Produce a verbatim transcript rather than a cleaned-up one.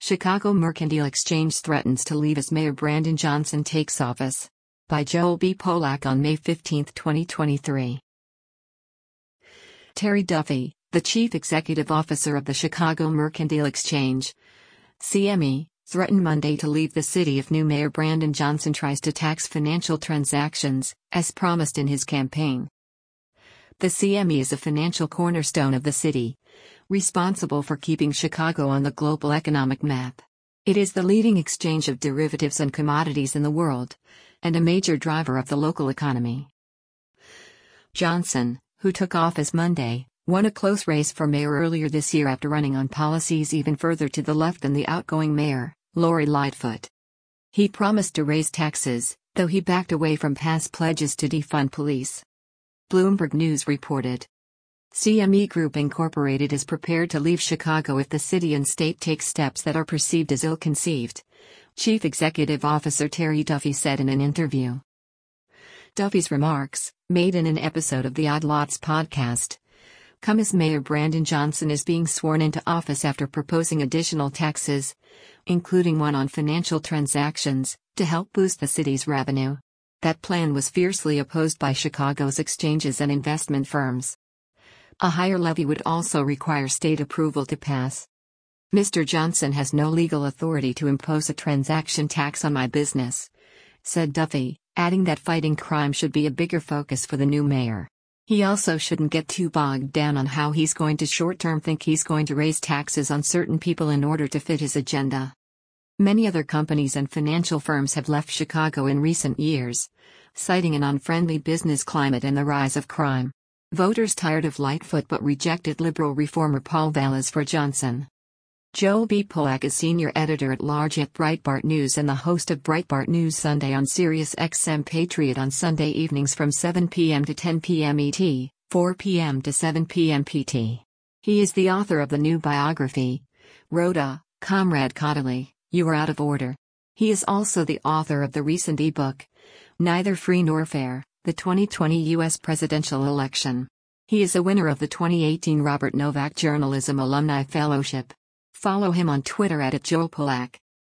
Chicago Mercantile Exchange threatens to leave as Mayor Brandon Johnson takes office. By Joel B. Polak on May fifteenth, twenty twenty-three. Terry Duffy, the Chief Executive Officer of the Chicago Mercantile Exchange, C M E, threatened Monday to leave the city if new Mayor Brandon Johnson tries to tax financial transactions, as promised in his campaign. The C M E is a financial cornerstone of the city, responsible for keeping Chicago on the global economic map. It is the leading exchange of derivatives and commodities in the world, and a major driver of the local economy. Johnson, who took office Monday, won a close race for mayor earlier this year after running on policies even further to the left than the outgoing mayor, Lori Lightfoot. He promised to raise taxes, though he backed away from past pledges to defund police. Bloomberg News reported. C M E Group Incorporated is prepared to leave Chicago if the city and state take steps that are perceived as ill-conceived, Chief Executive Officer Terry Duffy said in an interview. Duffy's remarks, made in an episode of the Odd Lots podcast, come as Mayor Brandon Johnson is being sworn into office after proposing additional taxes, including one on financial transactions, to help boost the city's revenue. That plan was fiercely opposed by Chicago's exchanges and investment firms. A higher levy would also require state approval to pass. Mister Johnson has no legal authority to impose a transaction tax on my business, said Duffy, adding that fighting crime should be a bigger focus for the new mayor. He also shouldn't get too bogged down on how he's going to short-term think he's going to raise taxes on certain people in order to fit his agenda. Many other companies and financial firms have left Chicago in recent years, citing an unfriendly business climate and the rise of crime. Voters tired of Lightfoot but rejected liberal reformer Paul Vallas for Johnson. Joel B. Polak is senior editor-at-large at Breitbart News and the host of Breitbart News Sunday on Sirius X M Patriot on Sunday evenings from seven p m to ten p m E T, four p m to seven p m P T. He is the author of the new biography, Rhoda, Comrade Caudill, You Are Out of Order. He is also the author of the recent e-book, Neither Free Nor Fair, the twenty twenty U S presidential election. He is a winner of the twenty eighteen Robert Novak Journalism Alumni Fellowship. Follow him on Twitter at, at Joel Polak.